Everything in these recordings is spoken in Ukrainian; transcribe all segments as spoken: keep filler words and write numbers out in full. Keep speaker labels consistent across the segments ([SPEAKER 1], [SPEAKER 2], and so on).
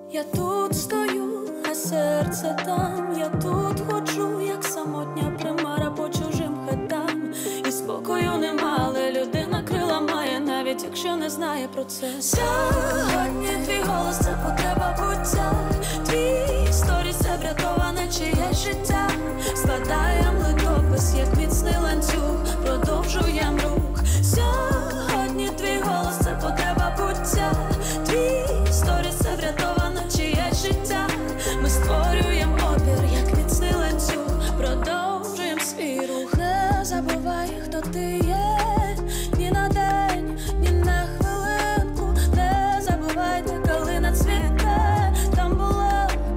[SPEAKER 1] Я тут стою, а серце там. Я тут ходжу, як самотня примара по чужим хатам. І спокою нема, але людина крила має, навіть якщо не знає про це. Сьогодні твій голос – це потреба буття. Твій сторіс – це врятоване чиєсь життя. Складаєм литопис, як міцний ланцюг, продовжуєм рух. Сьогодні твій голос – це потреба буття. Твій сторіс – це врятоване чиєсь життя. Ми створюєм опір, як міцний ланцюг, продовжуєм свій рух. Не забувай, хто ти є, ні на день, ні на хвилинку. Не забувай, де калина цвіте. Там було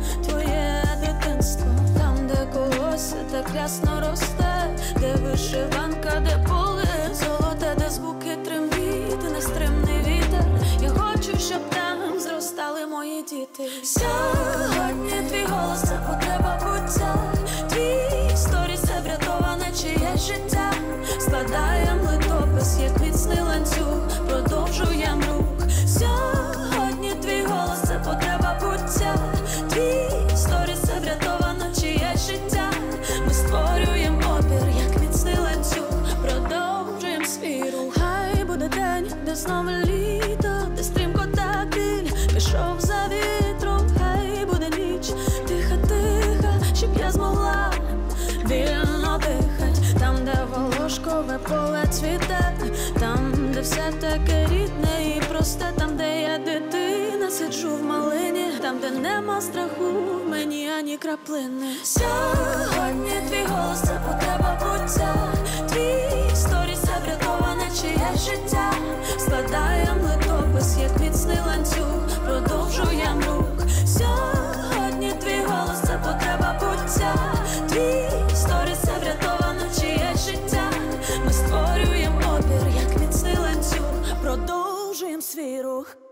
[SPEAKER 1] твоє дитинство, там, де когось так рясно росте, де вишиванка, де поле золоте, де звуки трембіт, нестримний вітер. Я хочу, щоб там зростали мої діти. Сьогодні твій голос – це потреба буття. Твій сторіс – це врятоване чиєсь життя. Складаєм литопис, як міцний ланцюг, продовжуєм рух. Сьогодні твій голос – це потреба буття. Твій сторіс – це врятоване чиєсь життя. Ми створюєм опір, як міцний ланцюг, продовжуєм свій рух. Хай буде день, де знову літо, де стрімко та біль пішов за вітром. Хай буде ніч, тиха-тиха, щоб я змогла вільно дихать. Там, де волошкове поле цвіте, там, де все таке рідне і просте. Там, де я дитина, сиджу в малині. Там, де нема страху в мені ані краплини. Сьогодні твій голос – це потреба буття. Твій сторіс – це врятоване чиєсь життя. Складаєм литопис, як міцний ланцюг, продовжуєм рух. Сьогодні твій голос – це потреба буття. Твій сторіс – це врятоване чиєсь життя. Ми створюєм опір, як міцний ланцюг, продовжуєм свій рух.